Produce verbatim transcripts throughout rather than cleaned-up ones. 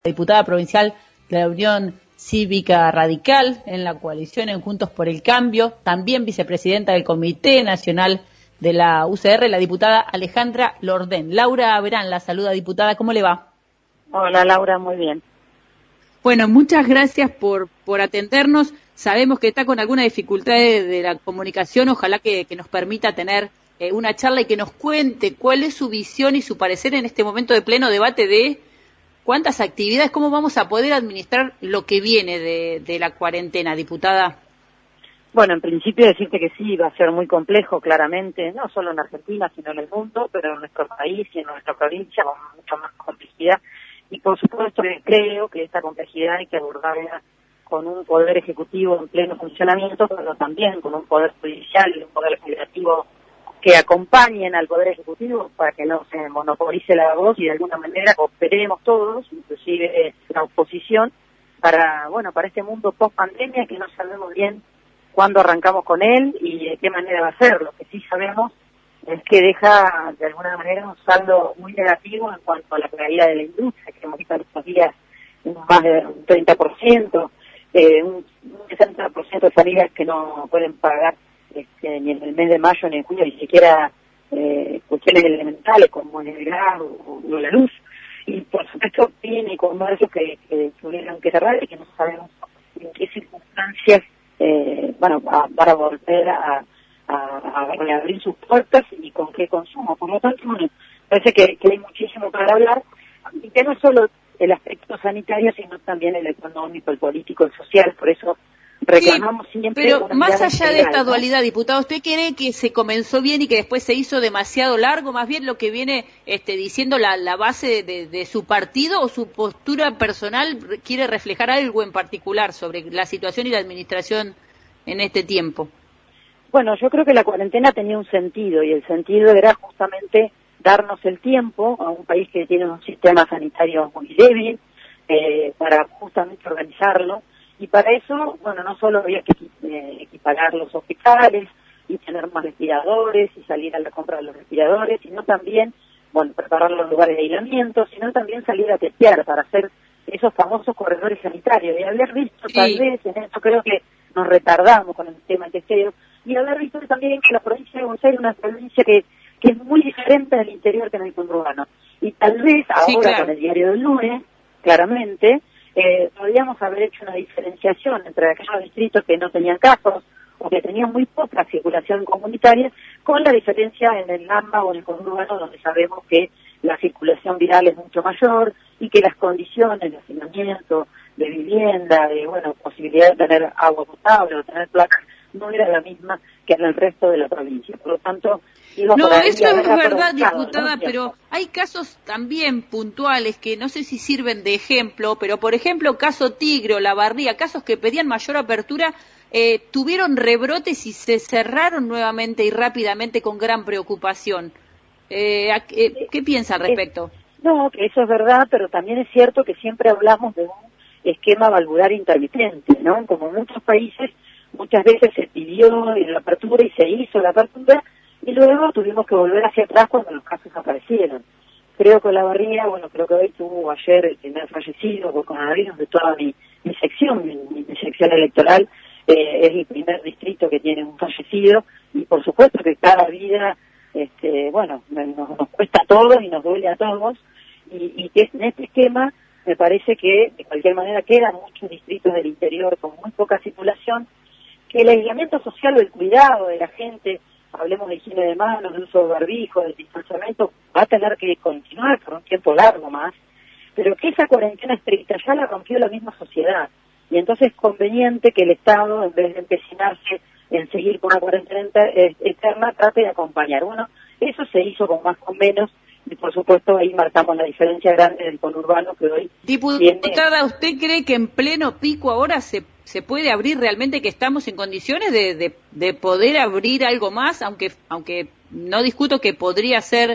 diputada provincial de la Unión Cívica Radical en la coalición en Juntos por el Cambio, también vicepresidenta del Comité Nacional de la U C R, la diputada Alejandra Lordén. Laura Verán la saluda, diputada, ¿cómo le va? Hola Laura, muy bien. Bueno, muchas gracias por, por atendernos. Sabemos que está con alguna dificultad de, de la comunicación, ojalá que, que nos permita tener eh, una charla y que nos cuente cuál es su visión y su parecer en este momento de pleno debate de cuántas actividades, cómo vamos a poder administrar lo que viene de, de la cuarentena, diputada. Bueno, en principio decirte que sí, va a ser muy complejo, claramente, no solo en Argentina, sino en el mundo, pero en nuestro país y en nuestra provincia con mucha más complejidad. Y por supuesto que creo que esta complejidad hay que abordarla con un poder ejecutivo en pleno funcionamiento, pero también con un poder judicial y un poder legislativo que acompañen al poder ejecutivo para que no se monopolice la voz y de alguna manera cooperemos todos, inclusive la oposición, para, bueno, para este mundo post pandemia que no sabemos bien cuándo arrancamos con él y de qué manera va a ser. Lo que sí sabemos es que deja de alguna manera un saldo muy negativo en cuanto a la caída de la industria, que hemos visto en estos días más de un treinta por ciento, eh, un sesenta por ciento de familias que no pueden pagar este, ni en el mes de mayo ni en junio ni siquiera eh, cuestiones elementales como el gas o, o la luz. Y por supuesto tiene comercios que, que tuvieron que cerrar y que no sabemos en qué circunstancias Eh, bueno, a, para volver a, a, a reabrir sus puertas y con qué consumo. Por lo tanto, bueno, parece que, que hay muchísimo para hablar, y que no es solo el aspecto sanitario, sino también el económico, el político, el social. Por eso reclamamos sí, siempre... Pero una más allá integral, de esta ¿no? dualidad, diputado, ¿usted cree que se comenzó bien y que después se hizo demasiado largo? Más bien lo que viene este, diciendo la, la base de, de su partido, o su postura personal quiere reflejar algo en particular sobre la situación y la administración en este tiempo. Bueno, yo creo que la cuarentena tenía un sentido, y el sentido era justamente darnos el tiempo a un país que tiene un sistema sanitario muy débil, eh, para justamente organizarlo, y para eso, bueno, no solo había que eh, equiparar los hospitales y tener más respiradores y salir a la compra de los respiradores, sino también, bueno, preparar los lugares de aislamiento, sino también salir a testear para hacer esos famosos corredores sanitarios. Y haber visto Sí. tal vez, en esto creo que nos retardamos con el tema del testeo, y haber visto también que la provincia de Buenos Aires es una provincia que, que es muy diferente del interior que en el conurbano. Y tal vez ahora, sí, claro, con el diario del lunes, claramente, eh, podríamos haber hecho una diferenciación entre aquellos distritos que no tenían casos o que tenían muy poca circulación comunitaria, con la diferencia en el AMBA o en el conurbano, donde sabemos que la circulación viral es mucho mayor y que las condiciones de hacinamiento, de vivienda, de bueno posibilidad de tener agua potable o tener placas, no era la misma que en el resto de la provincia. Por lo tanto, no, eso es verdad, diputada, ¿no? Pero hay casos también puntuales que no sé si sirven de ejemplo, pero por ejemplo, caso Tigre o La Barría, casos que pedían mayor apertura, eh, tuvieron rebrotes y se cerraron nuevamente y rápidamente con gran preocupación. Eh, eh, ¿Qué piensa al respecto? No, que eso es verdad, pero también es cierto que siempre hablamos de un esquema valvular intermitente, ¿no? Como en muchos países, muchas veces se pidió la apertura y se hizo la apertura, y luego tuvimos que volver hacia atrás cuando los casos aparecieron. Creo que La Barría, bueno, creo que hoy tuvo ayer el primer fallecido por coronavirus de toda mi, mi sección, mi, mi sección electoral, eh, es el primer distrito que tiene un fallecido, y por supuesto que cada vida, este, bueno, nos, nos cuesta a todos y nos duele a todos, y, y que en este esquema me parece que de cualquier manera quedan muchos distritos del interior con muy poca circulación, que el aislamiento social o el cuidado de la gente, hablemos de higiene de manos, de uso de barbijo, del distanciamiento, va a tener que continuar por un tiempo largo más, pero que esa cuarentena estricta ya la rompió la misma sociedad, y entonces es conveniente que el Estado, en vez de empecinarse en seguir con una cuarentena eterna, trate de acompañar. Bueno, eso se hizo con más o menos, y por supuesto ahí marcamos la diferencia grande del conurbano que hoy Diputada, tiene... ¿usted cree que en pleno pico ahora se se puede abrir realmente, que estamos en condiciones de, de, de poder abrir algo más, aunque aunque no discuto que podría ser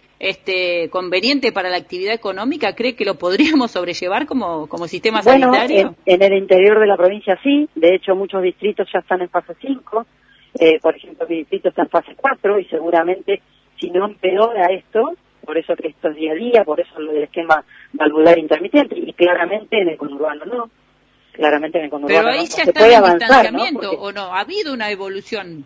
este conveniente para la actividad económica? ¿Cree que lo podríamos sobrellevar como, como sistema bueno, sanitario? En, en el interior de la provincia sí, de hecho muchos distritos ya están en fase cinco, eh, por ejemplo mi distrito está en fase cuatro, y seguramente si no empeora esto, por eso que esto es día a día, por eso lo del esquema valvular intermitente, y claramente en el conurbano no, claramente en el conurbano Pero ahí no, ya se está puede en avanzar, distanciamiento, ¿no? Porque, ¿o no? ¿Ha habido una evolución?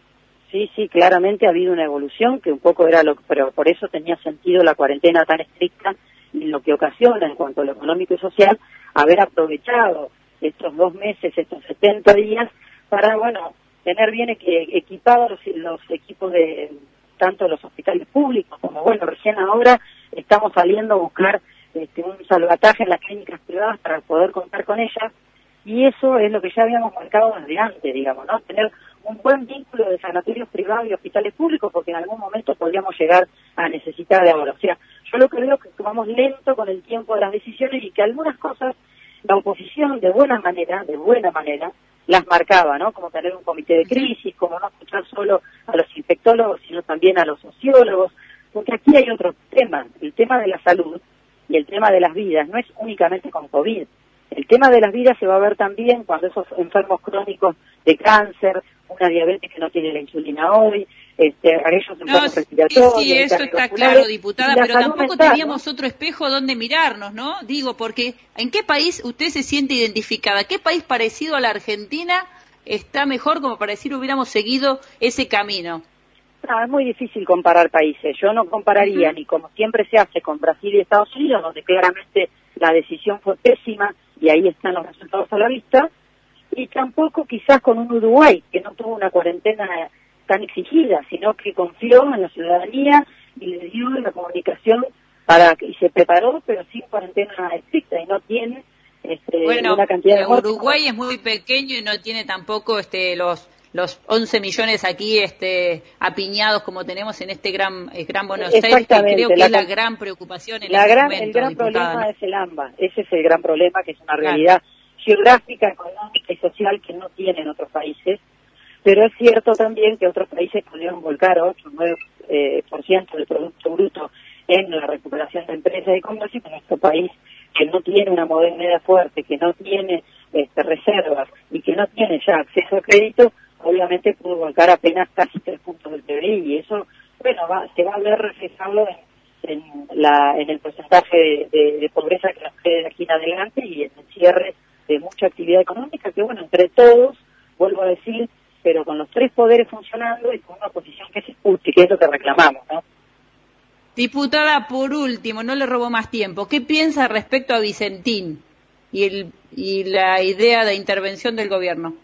sí, sí, claramente ha habido una evolución, que un poco era lo pero por eso tenía sentido la cuarentena tan estricta, y lo que ocasiona en cuanto a lo económico y social, haber aprovechado estos dos meses, estos setenta días, para, bueno, tener bien equipados los, los equipos de tanto los hospitales públicos como, bueno, recién ahora estamos saliendo a buscar este, un salvataje en las clínicas privadas para poder contar con ellas, y eso es lo que ya habíamos marcado desde antes, digamos, ¿no? Tener un buen vínculo de sanatorios privados y hospitales públicos, porque en algún momento podríamos llegar a necesitar de ahora. O sea, yo lo que veo es que vamos lento con el tiempo de las decisiones, y que algunas cosas la oposición de buena manera, de buena manera, las marcaba, ¿no? Como tener un comité de crisis, como no escuchar solo a los infectólogos, sino también a los sociólogos, porque aquí hay otro tema, el tema de la salud y el tema de las vidas, no es únicamente con COVID. El tema de las vidas se va a ver también cuando esos enfermos crónicos de cáncer, una diabetes que no tiene la insulina hoy, este, aquellos enfermos no, respiratorios. Sí, sí, esto está claro, diputada, pero tampoco mental, teníamos ¿no? otro espejo donde mirarnos, ¿no? Digo, porque ¿en qué país usted se siente identificada? ¿Qué país parecido a la Argentina está mejor como para decir hubiéramos seguido ese camino? No, es muy difícil comparar países. Yo no compararía uh-huh. ni como siempre se hace con Brasil y Estados Unidos, donde claramente la decisión fue pésima y ahí están los resultados a la vista, y tampoco quizás con un Uruguay que no tuvo una cuarentena tan exigida, sino que confió en la ciudadanía y le dio la comunicación para y se preparó, pero sin cuarentena estricta, y no tiene este, bueno, una cantidad de muertes. Uruguay es muy pequeño y no tiene tampoco este los los once millones aquí este apiñados como tenemos en este gran eh, gran Buenos Aires, que creo que la, es la gran preocupación en la este gran, momento, el gran diputada, problema ¿no? es el AMBA, ese es el gran problema, que es una realidad claro. geográfica, económica y social que no tienen otros países, pero es cierto también que otros países pudieron volcar ocho o nueve por ciento del Producto Bruto en la recuperación de empresas y comercio, pero nuestro país, que no tiene una moneda fuerte, que no tiene este, reservas y que no tiene ya acceso a crédito, obviamente pudo volcar apenas casi tres puntos del P B I, y eso, bueno, va, se va a ver reflejado en, en, la, en el porcentaje de, de, de pobreza que nos quede de aquí en adelante y en el cierre de mucha actividad económica, que bueno, entre todos, vuelvo a decir, pero con los tres poderes funcionando y con una oposición que se escuche, que es lo que reclamamos, ¿no? Diputada, por último, no le robo más tiempo, ¿qué piensa respecto a Vicentín y, el, y la idea de intervención del gobierno?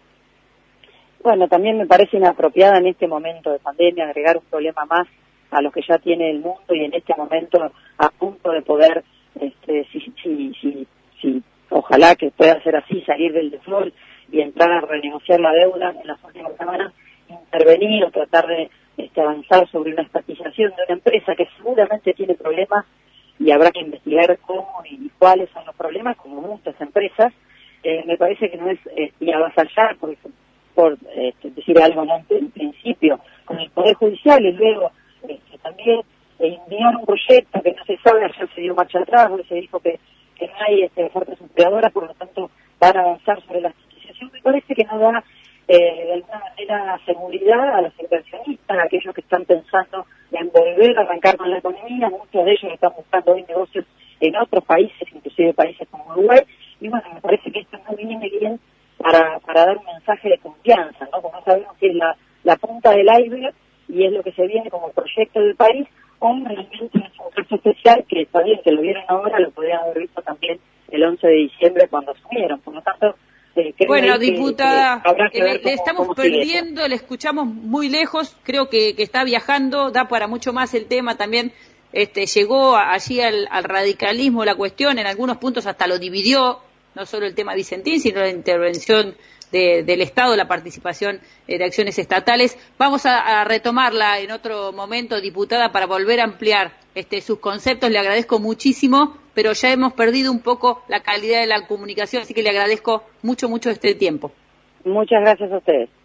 Bueno, también me parece inapropiada en este momento de pandemia agregar un problema más a los que ya tiene el mundo, y en este momento a punto de poder, este, si, si, si, si, ojalá que pueda ser así, salir del default y entrar a renegociar la deuda en las últimas semanas, intervenir o tratar de este, avanzar sobre una estatización de una empresa que seguramente tiene problemas, y habrá que investigar cómo y cuáles son los problemas, como muchas empresas. Eh, me parece que no es eh, ni avasallar, por ejemplo, por este, decir algo ¿no? en principio con el Poder Judicial, y luego este, también eh, enviar un proyecto que no se sabe, ayer se dio marcha atrás, se dijo que, que no hay este, ofertas empleadoras, por lo tanto van a avanzar sobre la estatización. Me parece que no da eh, de alguna manera seguridad a los inversionistas, a aquellos que están pensando en volver a arrancar con la economía. Muchos de ellos están buscando hoy negocios en otros países, inclusive países como Uruguay, y bueno, me parece que esto no viene bien para para dar un mensaje de confianza, ¿no? Como sabemos que es la, la punta del iceberg y es lo que se viene como proyecto del país, o realmente es un caso especial que está bien que lo vieron ahora, lo podrían haber visto también el once de diciembre cuando asumieron. Por lo tanto, eh, creo bueno, que, diputada, que habrá que ver le, cómo, le estamos cómo perdiendo, le escuchamos muy lejos, creo que, que está viajando, da para mucho más el tema también. Este, llegó allí al, al radicalismo la cuestión, en algunos puntos hasta lo dividió, no solo el tema Vicentín, sino la intervención de, del Estado, la participación eh, de acciones estatales. Vamos a, a retomarla en otro momento, diputada, para volver a ampliar este, sus conceptos. Le agradezco muchísimo, pero ya hemos perdido un poco la calidad de la comunicación, así que le agradezco mucho, mucho este tiempo. Muchas gracias a ustedes.